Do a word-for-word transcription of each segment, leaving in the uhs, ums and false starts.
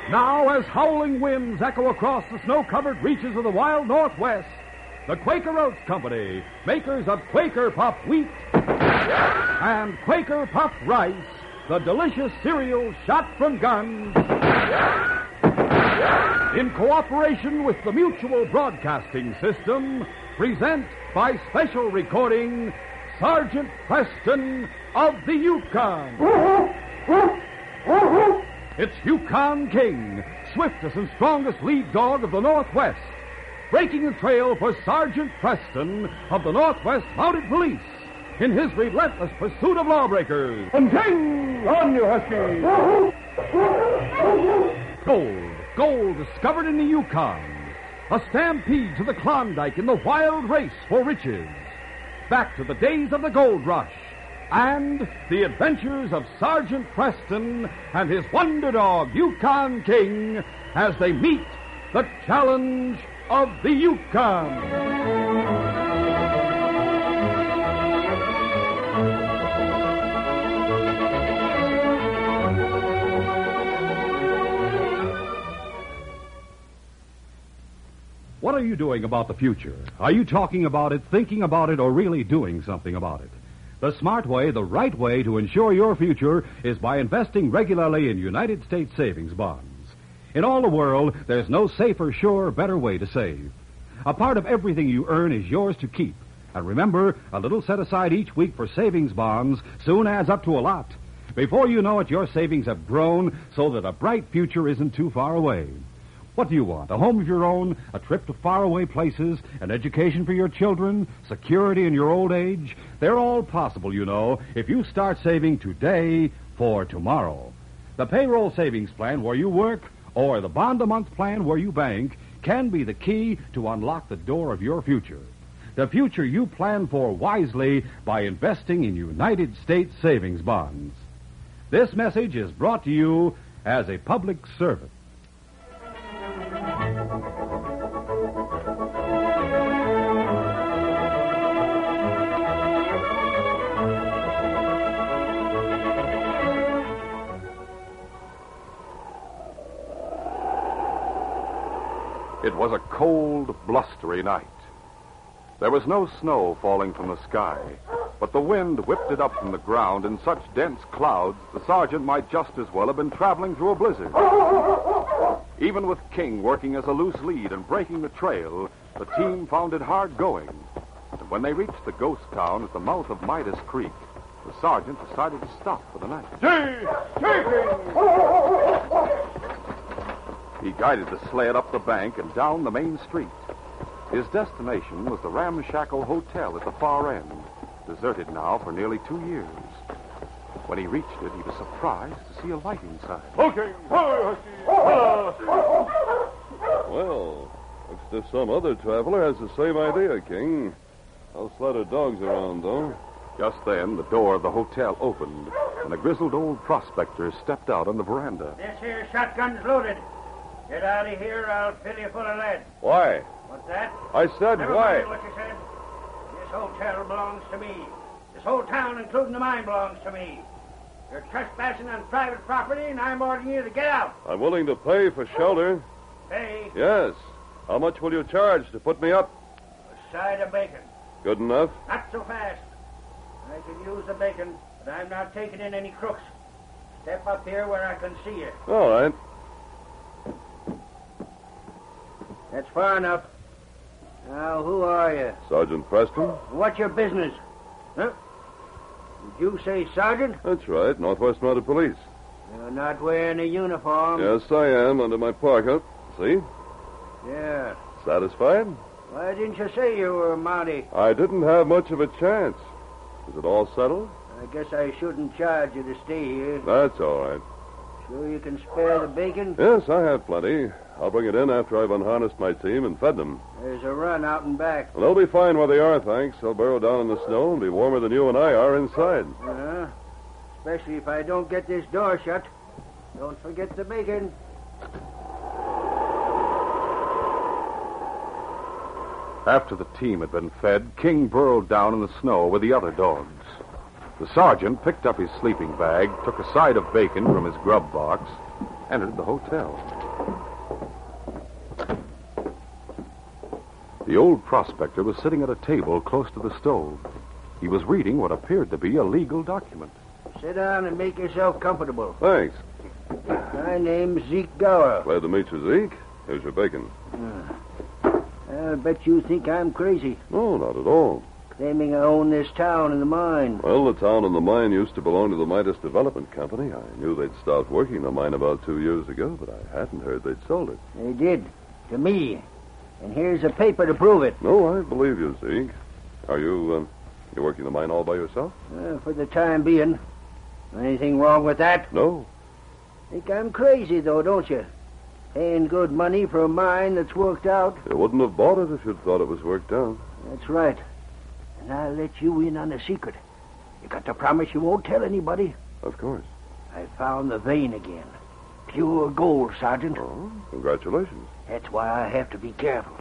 Now, as howling winds echo across the snow-covered reaches of the wild Northwest, the Quaker Oats Company, makers of Quaker Puff Wheat and Quaker Puff Rice, the delicious cereal shot from guns, in cooperation with the Mutual Broadcasting System, present by special recording Sergeant Preston of the Yukon. It's Yukon King, swiftest and strongest lead dog of the Northwest, breaking the trail for Sergeant Preston of the Northwest Mounted Police in his relentless pursuit of lawbreakers. And ting! On you, Husky! Gold, gold discovered in the Yukon. A stampede to the Klondike in the wild race for riches. Back to the days of the gold rush. And the adventures of Sergeant Preston and his wonder dog, Yukon King, as they meet the challenge of the Yukon. What are you doing about the future? Are you talking about it, thinking about it, or really doing something about it? The smart way, the right way to ensure your future is by investing regularly in United States savings bonds. In all the world, there's no safer, surer, better way to save. A part of everything you earn is yours to keep. And remember, a little set aside each week for savings bonds soon adds up to a lot. Before you know it, your savings have grown so that a bright future isn't too far away. What do you want? A home of your own, a trip to faraway places, an education for your children, security in your old age? They're all possible, you know, if you start saving today for tomorrow. The payroll savings plan where you work or the bond-a-month plan where you bank can be the key to unlock the door of your future. The future you plan for wisely by investing in United States savings bonds. This message is brought to you as a public service. It was a cold, blustery night. There was no snow falling from the sky, but the wind whipped it up from the ground in such dense clouds the sergeant might just as well have been traveling through a blizzard. Even with King working as a loose lead and breaking the trail, the team found it hard going. And when they reached the ghost town at the mouth of Midas Creek, the sergeant decided to stop for the night. Gee! He guided the sled up the bank and down the main street. His destination was the ramshackle hotel at the far end, deserted now for nearly two years. When he reached it, he was surprised to see a lighting sign. Okay. Well, looks as if some other traveler has the same idea, King. No slaughter dogs around, though. Just then, the door of the hotel opened, and a grizzled old prospector stepped out on the veranda. This here shotgun's loaded. Get out of here, I'll fill you full of lead. Why? What's that? I said Never why. mind what you said. This hotel belongs to me. This whole town, including the mine, belongs to me. You're trespassing on private property, and I'm ordering you to get out. I'm willing to pay for shelter. Pay Yes. How much will you charge to put me up? a side of bacon. Good enough. Not so fast. I can use the bacon, but I'm not taking in any crooks. Step up here where I can see you. All right. That's far enough. Now, who are you? Sergeant Preston? What's your business? Huh? Did you say sergeant? That's right. Northwest Mounted Police. You're not wearing a uniform. Yes, I am, under my parka. See? Yeah. Satisfied? Why didn't you say you were a Mountie? I didn't have much of a chance. Is it all settled? I guess I shouldn't charge you to stay here. That's all right. Sure you can spare the bacon? Yes, I have plenty. I'll bring it in after I've unharnessed my team and fed them. There's a run out and back. Well, they'll be fine where they are, thanks. They'll burrow down in the snow and be warmer than you and I are inside. Uh, especially if I don't get this door shut. Don't forget the bacon. After the team had been fed, King burrowed down in the snow with the other dogs. The sergeant picked up his sleeping bag, took a side of bacon from his grub box, entered the hotel. The old prospector was sitting at a table close to the stove. He was reading what appeared to be a legal document. Sit down and make yourself comfortable. Thanks. My name's Zeke Gower. Glad to meet you, Zeke. Here's your bacon. Uh, I'll bet you think I'm crazy, No, not at all. claiming I own this town and the mine. Well, the town and the mine used to belong to the Midas Development Company. I knew they'd stopped working the mine about two years ago, but I hadn't heard they'd sold it. They did. To me. And here's a paper to prove it. No, I believe you, Zeke. Are you, uh, you working the mine all by yourself? Uh, for the time being. Anything wrong with that? No. Think I'm crazy, though, don't you? Paying good money for a mine that's worked out. You wouldn't have bought it if you'd thought it was worked out. That's right. And I'll let you in on a secret. You got to promise you won't tell anybody. Of course. I found the vein again. Pure gold, Sergeant. Oh, congratulations. That's why I have to be careful.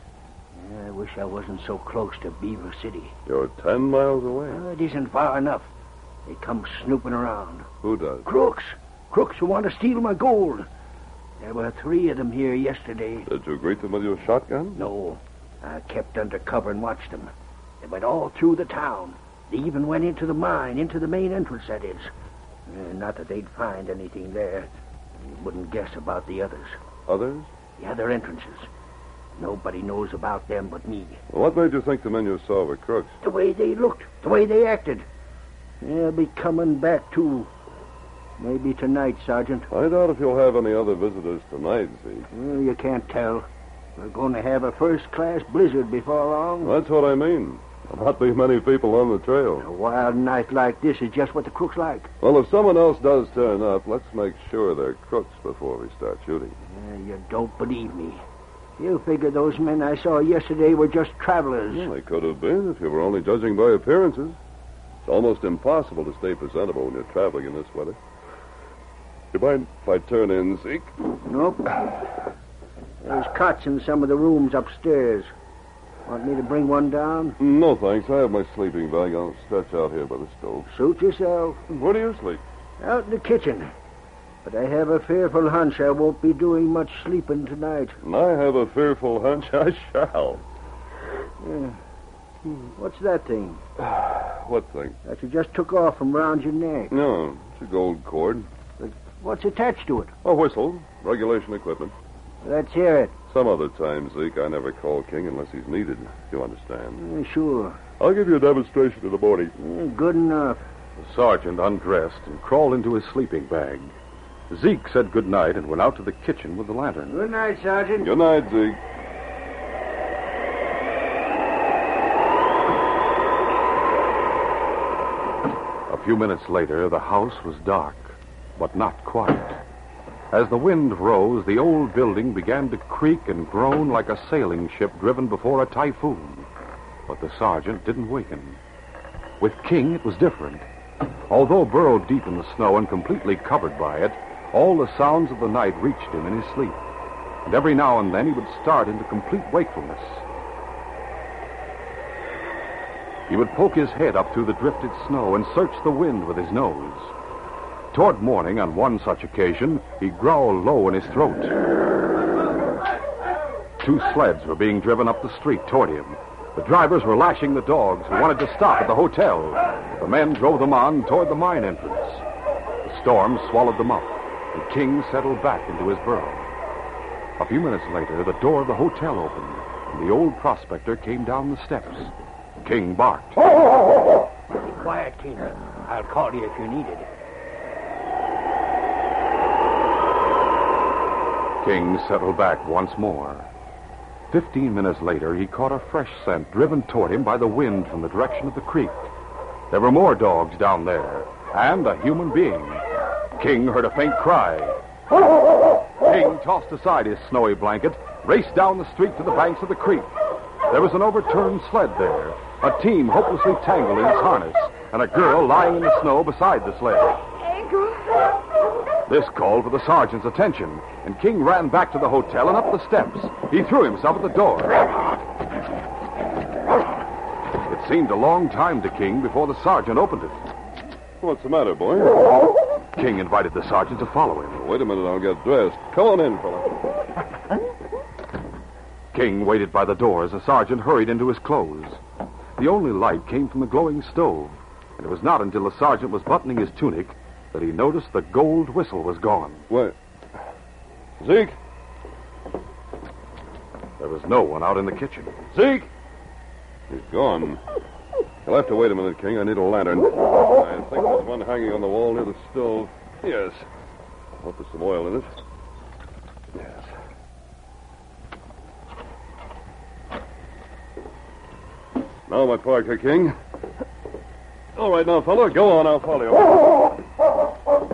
I wish I wasn't so close to Beaver City. You're ten miles away. Uh, it isn't far enough. They come snooping around. Who does? Crooks. Crooks who want to steal my gold. There were three of them here yesterday. Did you greet them with your shotgun? No. I kept under cover and watched them. They went all through the town. They even went into the mine, into the main entrance, that is. Uh, not that they'd find anything there. You wouldn't guess about the others. Others? The other entrances. Nobody knows about them but me. What made you think the men you saw were crooks? The way they looked, the way they acted. They'll be coming back, too. Maybe tonight, Sergeant. I doubt if you'll have any other visitors tonight, Zeke. Well, you can't tell. We're going to have a first-class blizzard before long. That's what I mean. There'll not be many people on the trail. A wild night like this is just what the crooks like. Well, if someone else does turn up, let's make sure they're crooks before we start shooting. Uh, you don't believe me. You figure those men I saw yesterday were just travelers. Well, they could have been if you were only judging by appearances. It's almost impossible to stay presentable when you're traveling in this weather. You mind if I turn in, Zeke? Nope. There's cots in some of the rooms upstairs. Want me to bring one down? No, thanks. I have my sleeping bag. I'll stretch out here by the stove. Suit yourself. Where do you sleep? Out in the kitchen. But I have a fearful hunch I won't be doing much sleeping tonight. And I have a fearful hunch I shall. Yeah. Hmm. What's that thing? What thing? That you just took off from round your neck. No, it's a gold cord. But what's attached to it? A whistle. Regulation equipment. Let's hear it. Some other time, Zeke, I never call King unless he's needed. You understand? Uh, sure. I'll give you a demonstration in the morning. Uh, good enough. The sergeant undressed and crawled into his sleeping bag. Zeke said good night and went out to the kitchen with the lantern. Good night, Sergeant. Good night, Zeke. A few minutes later, the house was dark, but not quiet. As the wind rose, the old building began to creak and groan like a sailing ship driven before a typhoon. But the sergeant didn't waken. With King, it was different. Although burrowed deep in the snow and completely covered by it, all the sounds of the night reached him in his sleep. And every now and then he would start into complete wakefulness. He would poke his head up through the drifted snow and search the wind with his nose. Toward morning, on one such occasion, he growled low in his throat. Two sleds were being driven up the street toward him. The drivers were lashing the dogs who wanted to stop at the hotel. The men drove them on toward the mine entrance. The storm swallowed them up, and King settled back into his burrow. A few minutes later, the door of the hotel opened, and the old prospector came down the steps. King barked. Be quiet, King. I'll call you if you need it. King settled back once more. Fifteen minutes later, he caught a fresh scent driven toward him by the wind from the direction of the creek. There were more dogs down there, and a human being. King heard a faint cry. King tossed aside his snowy blanket, raced down the street to the banks of the creek. There was an overturned sled there, a team hopelessly tangled in its harness, and a girl lying in the snow beside the sled. Ankle. This called for the sergeant's attention, and King ran back to the hotel and up the steps. He threw himself at the door. It seemed a long time to King before the sergeant opened it. What's the matter, boy? King invited the sergeant to follow him. Wait a minute, I'll get dressed. Come on in, fella. King waited by the door as the sergeant hurried into his clothes. The only light came from the glowing stove, and it was not until the sergeant was buttoning his tunic that he noticed the gold whistle was gone. Wait. Zeke? There was no one out in the kitchen. Zeke? He's gone. You'll have to wait a minute, King. I need a lantern. I think there's one hanging on the wall near the stove. Yes. Hope there's some oil in it. Yes. Now, my Parker, King. All right, now, fella, go on. I'll follow you.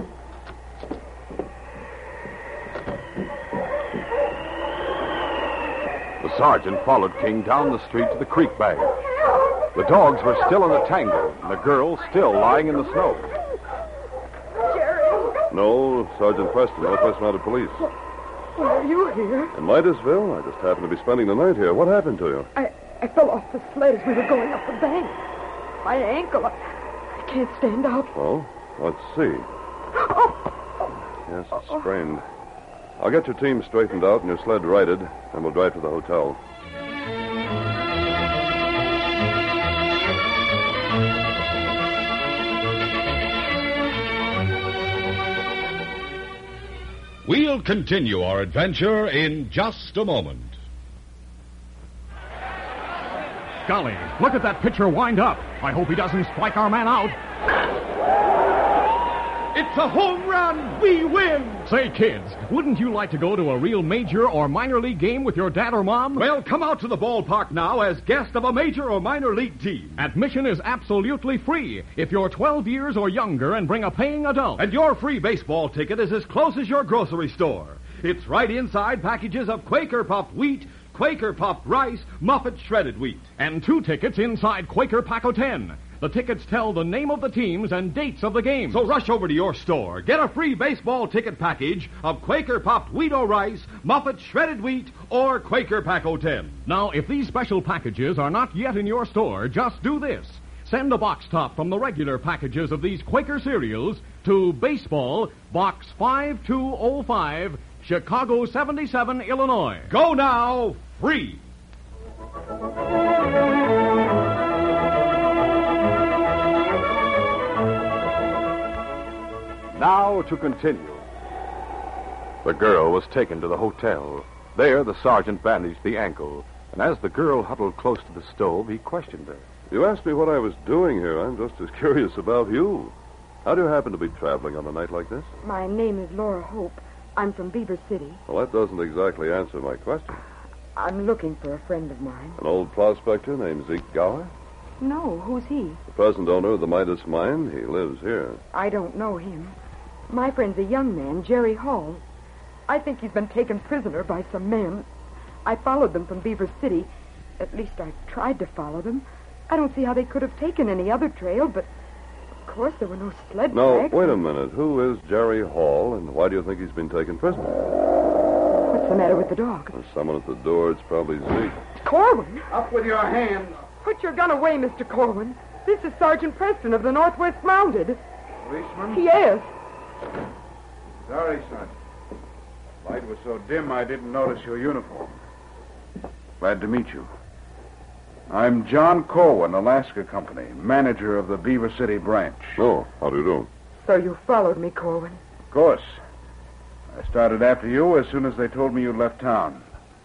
The sergeant followed King down the street to the creek bank. The dogs were still in a tangle, and the girl still lying in the snow. Jerry. No, Sergeant Preston, Northwest Mounted Police. Why are you here? In Midas,ville? I just happened to be spending the night here. What happened to you? I, I fell off the sled as we were going up the bank. My ankle. I, I can't stand up. Oh, let's see. Oh. Yes, it's sprained. I'll get your team straightened out and your sled righted, and we'll drive to the hotel. We'll continue our adventure in just a moment. Golly, look at that pitcher wind up. I hope he doesn't strike our man out. It's a home run! We win! Say, kids, wouldn't you like to go to a real major or minor league game with your dad or mom? Well, come out to the ballpark now as guest of a major or minor league team. Admission is absolutely free if you're twelve years or younger and bring a paying adult. And your free baseball ticket is as close as your grocery store. It's right inside packages of Quaker puffed wheat, Quaker puffed rice, Muffet shredded wheat. And two tickets inside Quaker Paco ten. The tickets tell the name of the teams and dates of the games. So rush over to your store. Get a free baseball ticket package of Quaker puffed wheat or rice, Muffet shredded wheat, or Quaker Paco ten. Now, if these special packages are not yet in your store, just do this. Send a box top from the regular packages of these Quaker cereals to Baseball, Box five two oh five, Chicago seventy-seven, Illinois. Go now, free. Now to continue. The girl was taken to the hotel. There, the sergeant bandaged the ankle, and as the girl huddled close to the stove, he questioned her. You asked me what I was doing here. I'm just as curious about you. How do you happen to be traveling on a night like this? My name is Laura Hope. I'm from Beaver City. Well, that doesn't exactly answer my question. I'm looking for a friend of mine. An old prospector named Zeke Gower? No, who's he? The present owner of the Midas mine. He lives here. I don't know him. My friend's a young man, Jerry Hall. I think he's been taken prisoner by some men. I followed them from Beaver City. At least I tried to follow them. I don't see how they could have taken any other trail, but of course there were no sled No, tracks. wait a minute. Who is Jerry Hall, and why do you think he's been taken prisoner? What's the matter with the dog? There's someone at the door. It's probably Zeke. Corwin! Up with your hands. Put your gun away, Mister Corwin. This is Sergeant Preston of the Northwest Mounted. Policeman? Yes. Sorry, son. Light was so dim I didn't notice your uniform. Glad to meet you. I'm John Corwin, Alaska Company, manager of the Beaver City branch. Oh, how do you do? So you followed me, Corwin. Of course. I started after you as soon as they told me you'd left town.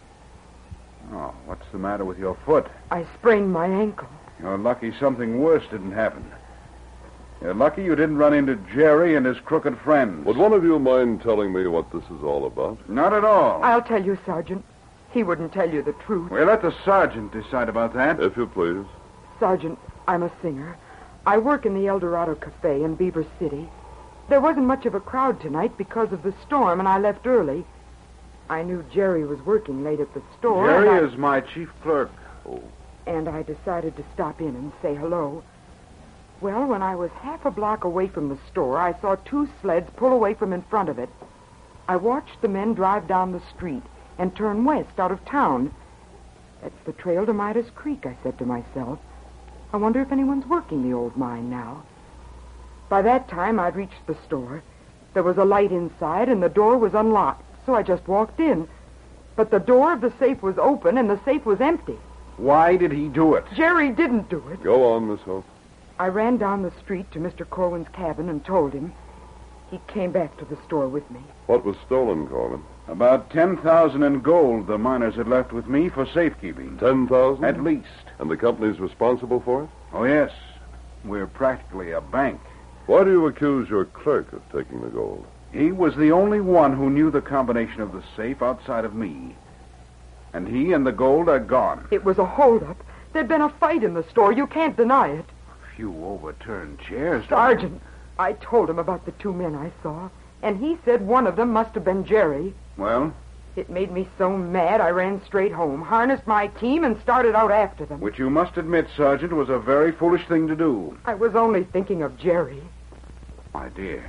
Oh, what's the matter with your foot? I sprained my ankle. You're lucky something worse didn't happen. You're lucky you didn't run into Jerry and his crooked friends. Would one of you mind telling me what this is all about? Not at all. I'll tell you, Sergeant. He wouldn't tell you the truth. We'll let the sergeant decide about that. If you please. Sergeant, I'm a singer. I work in the El Dorado Cafe in Beaver City. There wasn't much of a crowd tonight because of the storm, and I left early. I knew Jerry was working late at the store. Jerry and I... is my chief clerk. Oh. And I decided to stop in and say hello. Well, when I was half a block away from the store, I saw two sleds pull away from in front of it. I watched the men drive down the street and turn west out of town. That's the trail to Midas Creek, I said to myself. I wonder if anyone's working the old mine now. By that time, I'd reached the store. There was a light inside, and the door was unlocked, so I just walked in. But the door of the safe was open, and the safe was empty. Why did he do it? Jerry didn't do it. Go on, Miss Hope. I ran down the street to Mister Corwin's cabin and told him. He came back to the store with me. What was stolen, Corwin? About ten thousand in gold the miners had left with me for safekeeping. Ten thousand? At least. And the company's responsible for it? Oh, yes. We're practically a bank. Why do you accuse your clerk of taking the gold? He was the only one who knew the combination of the safe outside of me. And he and the gold are gone. It was a holdup. There'd been a fight in the store. You can't deny it. A few overturned chairs. Sergeant, I told him about the two men I saw, and he said one of them must have been Jerry. Well? It made me so mad I ran straight home, harnessed my team, and started out after them. Which you must admit, Sergeant, was a very foolish thing to do. I was only thinking of Jerry. My dear,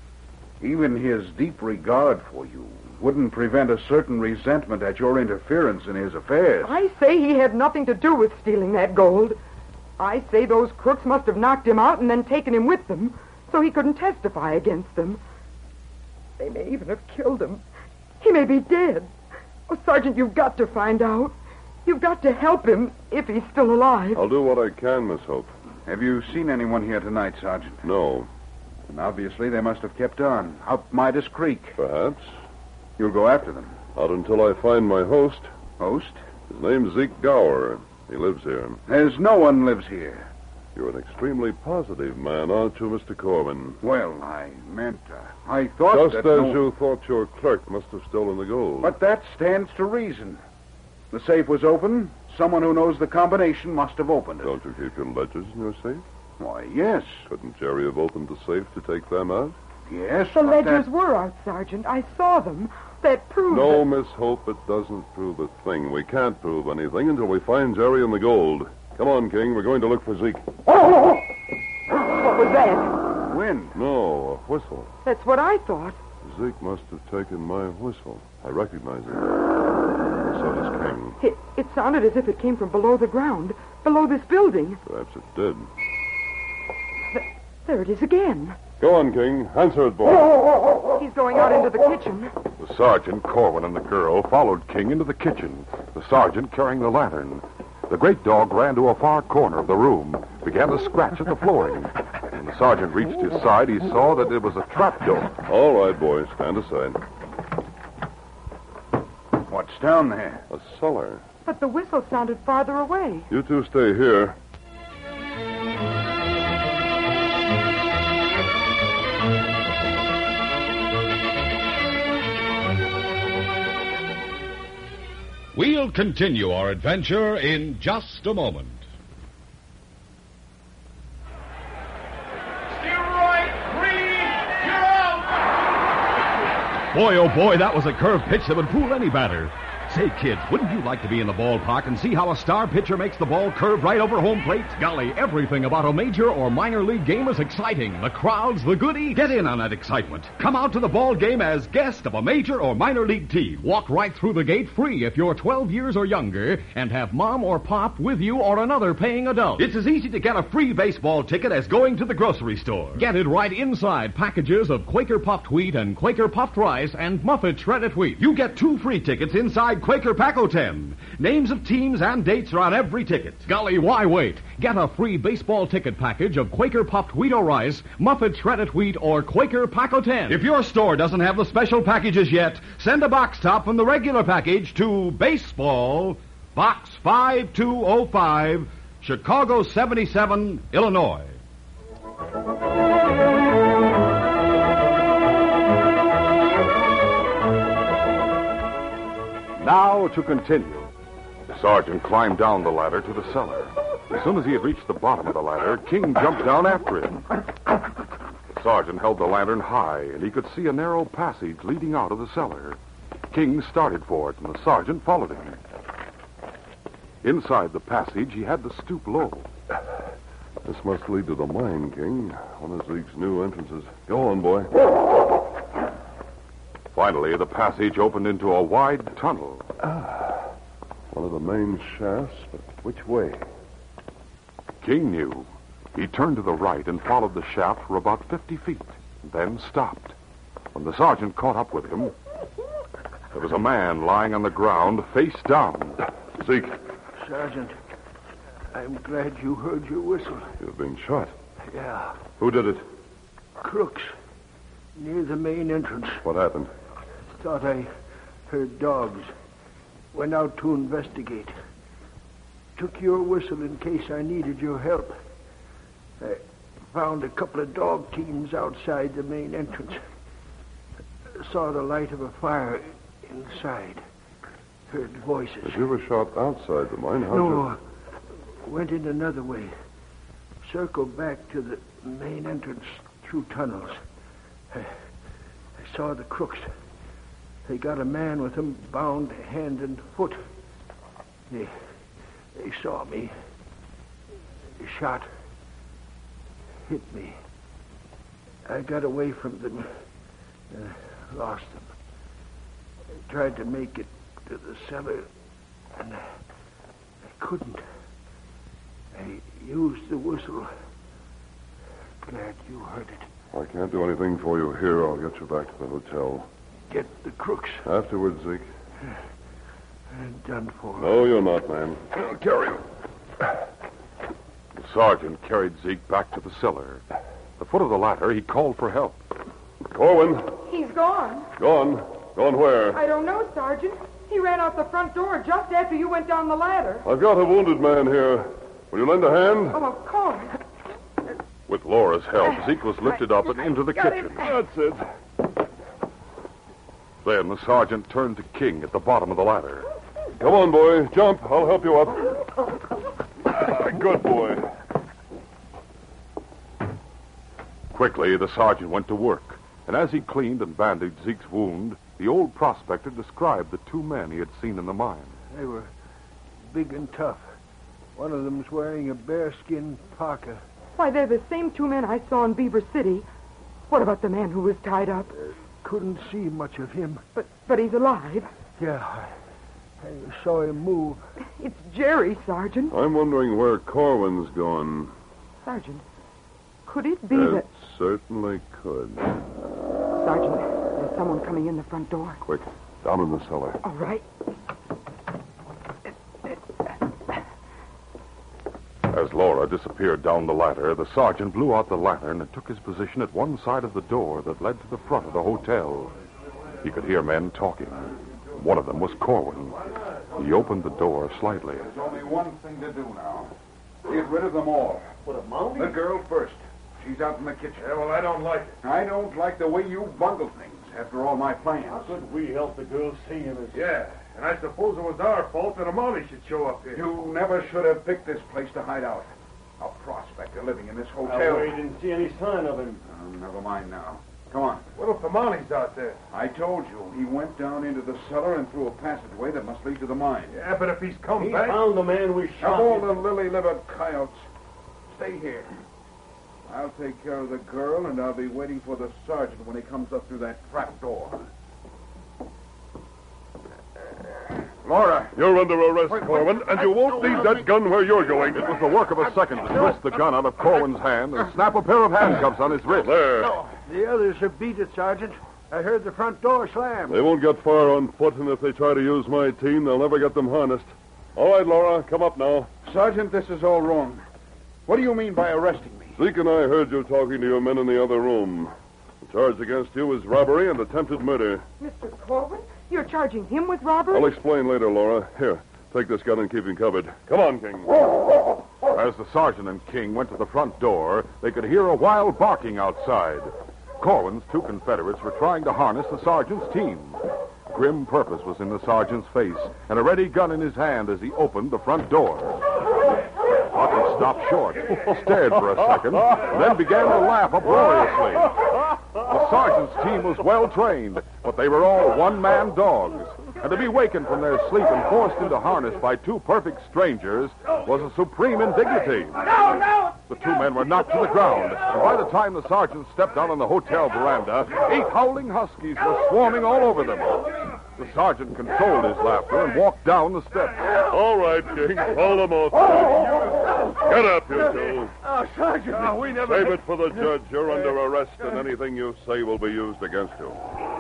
even his deep regard for you wouldn't prevent a certain resentment at your interference in his affairs. I say he had nothing to do with stealing that gold. I say those crooks must have knocked him out and then taken him with them, so he couldn't testify against them. They may even have killed him. He may be dead. Oh, Sergeant, you've got to find out. You've got to help him if he's still alive. I'll do what I can, Miss Hope. Have you seen anyone here tonight, Sergeant? No. And obviously they must have kept on, up Midas Creek. Perhaps. You'll go after them. Not until I find my host. Host? His name's Zeke Gower. He lives here. There's no one lives here. You're an extremely positive man, aren't you, Mister Corwin? Well, I meant, uh, I thought Just that as no... you thought your clerk must have stolen the gold. But that stands to reason. The safe was open. Someone who knows the combination must have opened it. Don't you keep your ledgers in your safe? Why, yes. Couldn't Jerry have opened the safe to take them out? Yes, The but ledgers that... were out, Sergeant. I saw them. That proved No, that... Miss Hope, it doesn't prove a thing. We can't prove anything until we find Jerry and the gold. Come on, King. We're going to look for Zeke. What was that? Wind. No, a whistle. That's what I thought. Zeke must have taken my whistle. I recognize it. And so does King. It, it sounded as if it came from below the ground, below this building. Perhaps it did. Th- there it is again. Go on, King. Answer it, boy. He's going out into the kitchen. The sergeant, Corwin, and the girl followed King into the kitchen, the sergeant carrying the lantern. The great dog ran to a far corner of the room, began to scratch at the flooring. When the sergeant reached his side, he saw that it was a trap door. All right, boys. Stand aside. What's down there? A cellar. But the whistle sounded farther away. You two stay here. We'll continue our adventure in just a moment. Steer right, three, you're out! Boy, oh boy, that was a curved pitch that would fool any batter. Say, kids, wouldn't you like to be in the ballpark and see how a star pitcher makes the ball curve right over home plate? Golly, everything about a major or minor league game is exciting. The crowds, the goodies. Get in on that excitement. Come out to the ball game as guest of a major or minor league team. Walk right through the gate free if you're twelve years or younger and have mom or pop with you or another paying adult. It's as easy to get a free baseball ticket as going to the grocery store. Get it right inside packages of Quaker puffed wheat and Quaker puffed rice and Muffet shredded wheat. You get two free tickets inside Quaker Paco ten. Names of teams and dates are on every ticket. Golly, why wait? Get a free baseball ticket package of Quaker puffed wheat or rice, Muffet shredded wheat, or Quaker Paco ten. If your store doesn't have the special packages yet, send a box top from the regular package to Baseball, Box five two oh five, Chicago seventy-seven, Illinois. Now to continue. The sergeant climbed down the ladder to the cellar. As soon as he had reached the bottom of the ladder, King jumped down after him. The sergeant held the lantern high, and he could see a narrow passage leading out of the cellar. King started for it, and the sergeant followed him. Inside the passage, he had to stoop low. This must lead to the mine, King. One of Zeke's new entrances. Go on, boy. Finally, the passage opened into a wide tunnel. Ah, one of the main shafts, but which way? King knew. He turned to the right and followed the shaft for about fifty feet, then stopped. When the sergeant caught up with him, there was a man lying on the ground, face down. Zeke, Sergeant, I'm glad you heard your whistle. you've been shot. Yeah, Who did it? crooks. Near the main entrance. What happened? Thought I heard dogs. Went out to investigate. Took your whistle in case I needed your help. I found a couple of dog teams outside the main entrance. Saw the light of a fire inside. Heard voices. If you were shot outside the mine, how'd No, you... uh, went in another way. Circled back to the main entrance through tunnels. I, I saw the crooks. They got a man with them bound hand and foot. They, they saw me. They shot. Hit me. I got away from them. Uh, lost them. I tried to make it to the cellar, and I, I couldn't. I used the whistle. Glad you heard it. I can't do anything for you here. I'll get you back to the hotel. Get the crooks. Afterwards, Zeke. I'm done for. No, you're not, man. I'll carry you. The sergeant carried Zeke back to the cellar. At the foot of the ladder, he called for help. Corwin, He's gone. gone. Gone where? I don't know, Sergeant. He ran out the front door just after you went down the ladder. I've got a wounded man here. Will you lend a hand? Oh, of course. With Laura's help, Zeke was lifted up and into the Got kitchen. him. That's it. Then the sergeant turned to King at the bottom of the ladder. Come on, boy. Jump. I'll help you up. Ah, good boy. Quickly, the sergeant went to work, and as he cleaned and bandaged Zeke's wound, the old prospector described the two men he had seen in the mine. They were big and tough. One of them's wearing a bearskin parka. Why, they're the same two men I saw in Beaver City. What about the man who was tied up? Couldn't see much of him. But but he's alive. Yeah, I, I saw him move. It's Jerry, Sergeant. I'm wondering where Corwin's gone. Sergeant, could it be It that... certainly could. Sergeant, there's someone coming in the front door. Quick, down in the cellar. All right. As Laura disappeared down the ladder, the sergeant blew out the lantern and took his position at one side of the door that led to the front of the hotel. He could hear men talking. One of them was Corwin. He opened the door slightly. There's only one thing to do now. Get rid of them all. What, a mountie? The girl first. She's out in the kitchen. Yeah, well, I don't like it. I don't like the way you bungle things after all my plans. Could we help the girl see him as... Yeah, and I suppose it was our fault that a Molly should show up here. You never should have picked this place to hide out. A prospector living in this Well, hotel. we didn't see any sign of him. Oh, never mind now. Come on. What if the Molly's out there? I told you, he went down into the cellar and through a passageway that must lead to the mine. Yeah, but if he's come He back... found the man we Of shot. all the lily-livered coyotes, stay here. I'll take care of the girl, and I'll be waiting for the sergeant when he comes up through that trap door. Laura. You're under arrest, Corwin, and you won't leave that gun where you're going. It was the work of a second to twist the gun out of Corwin's hand and snap a pair of handcuffs on his wrist. There. The others have beat it, Sergeant. I heard the front door slam. They won't get far on foot, and if they try to use my team, they'll never get them harnessed. All right, Laura, come up now. Sergeant, this is all wrong. What do you mean by arresting me? Zeke and I heard you talking to your men in the other room. The charge against you is robbery and attempted murder. Mister Corwin, you're charging him with robbery? I'll explain later, Laura. Here, take this gun and keep him covered. Come on, King. As the sergeant and King went to the front door, they could hear a wild barking outside. Corwin's two Confederates were trying to harness the sergeant's team. Grim purpose was in the sergeant's face, and a ready gun in his hand as he opened the front door. Bucky stopped short, stared for a second, then began to laugh uproariously. The sergeant's team was well trained, but they were all one-man dogs. And to be wakened from their sleep and forced into harness by two perfect strangers was a supreme indignity. No, no! The two men were knocked to the ground, and by the time the sergeant stepped out on the hotel veranda, eight howling huskies were swarming all over them. The sergeant controlled his laughter and walked down the steps. All right, King. Hold them off. Get up, you two. Oh, Sergeant. Oh, we never... Save it for the judge. You're under arrest, and anything you say will be used against you.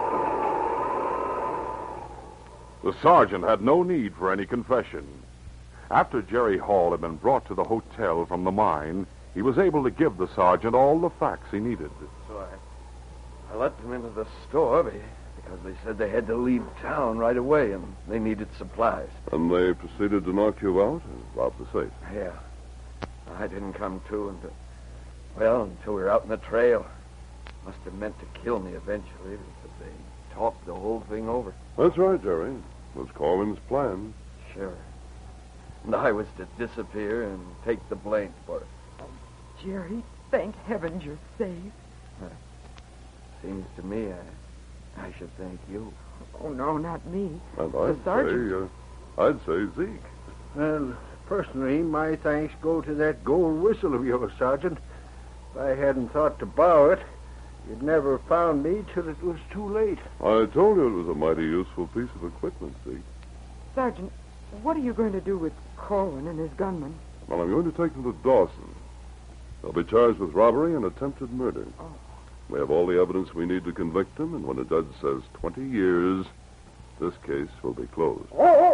The sergeant had no need for any confession. After Jerry Hall had been brought to the hotel from the mine, he was able to give the sergeant all the facts he needed. So I, I let them into the store because they said they had to leave town right away and they needed supplies. And they proceeded to knock you out and rob the safe. Yeah. I didn't come to until, well, until we were out in the trail. Must have meant to kill me eventually because they talked the whole thing over. That's right, Jerry. It was Corwin's plan. Sure. And I was to disappear and take the blame for it. Jerry, thank heavens you're safe. Uh, seems to me I, I should thank you. Oh, no, not me. And The I'd sergeant. say, uh, I'd say Zeke. Well, personally, my thanks go to that gold whistle of yours, Sergeant. If I hadn't thought to borrow it, you'd never found me till it was too late. I told you it was a mighty useful piece of equipment, Zeke. Sergeant, what are you going to do with Corwin and his gunmen? Well, I'm going to take them to Dawson. They'll be charged with robbery and attempted murder. Oh. We have all the evidence we need to convict them, and when a judge says twenty years, this case will be closed.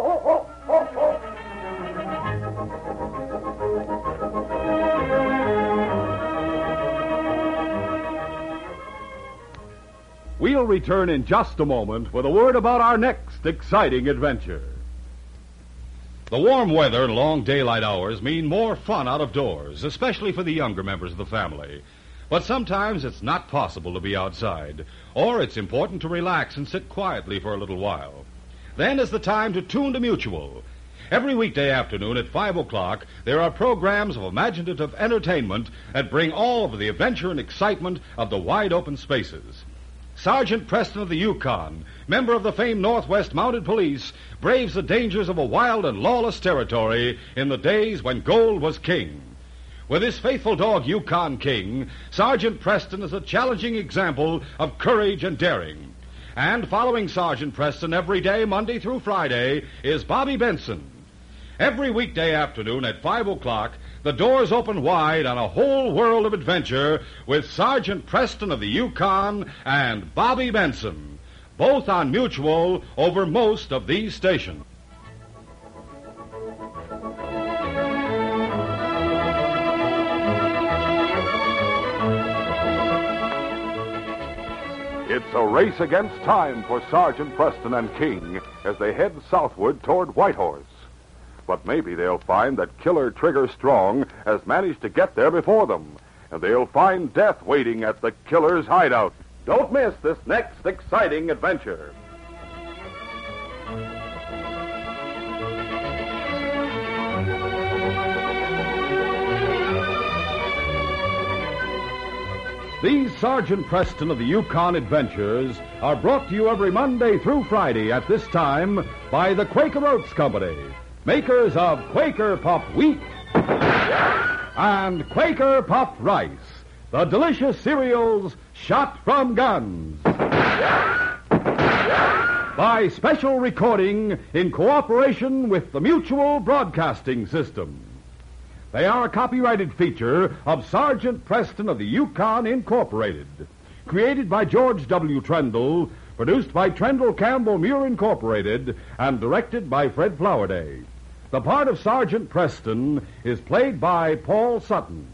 We'll return in just a moment with a word about our next exciting adventure. The warm weather and long daylight hours mean more fun out of doors, especially for the younger members of the family. But sometimes it's not possible to be outside, or it's important to relax and sit quietly for a little while. Then is the time to tune to Mutual. Every weekday afternoon at five o'clock, there are programs of imaginative entertainment that bring all of the adventure and excitement of the wide-open spaces. Sergeant Preston of the Yukon, member of the famed Northwest Mounted Police, braves the dangers of a wild and lawless territory in the days when gold was king. With his faithful dog, Yukon King, Sergeant Preston is a challenging example of courage and daring. And following Sergeant Preston every day, Monday through Friday, is Bobby Benson. Every weekday afternoon at five o'clock, the doors open wide on a whole world of adventure with Sergeant Preston of the Yukon and Bobby Benson, both on Mutual over most of these stations. It's a race against time for Sergeant Preston and King as they head southward toward Whitehorse. But maybe they'll find that Killer Trigger Strong has managed to get there before them, and they'll find death waiting at the killer's hideout. Don't miss this next exciting adventure. These Sergeant Preston of the Yukon adventures are brought to you every Monday through Friday at this time by the Quaker Oats Company, makers of Quaker Puff Wheat and Quaker Puff Rice, the delicious cereals shot from guns. By special recording in cooperation with the Mutual Broadcasting System. They are a copyrighted feature of Sergeant Preston of the Yukon Incorporated. Created by George W. Trendle, produced by Trendle Campbell Muir Incorporated, and directed by Fred Flowerday. The part of Sergeant Preston is played by Paul Sutton.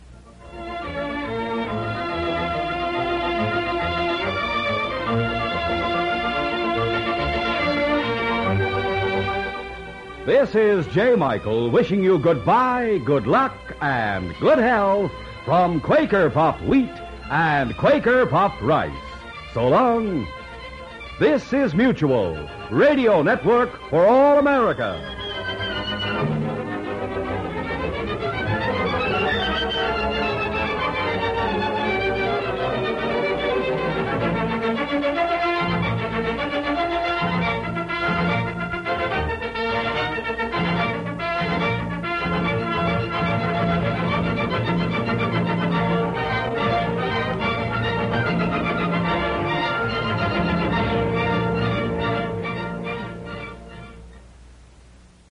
This is J. Michael wishing you goodbye, good luck, and good health from Quaker Puff Wheat and Quaker Puff Rice. So long. This is Mutual, Radio Network for all America.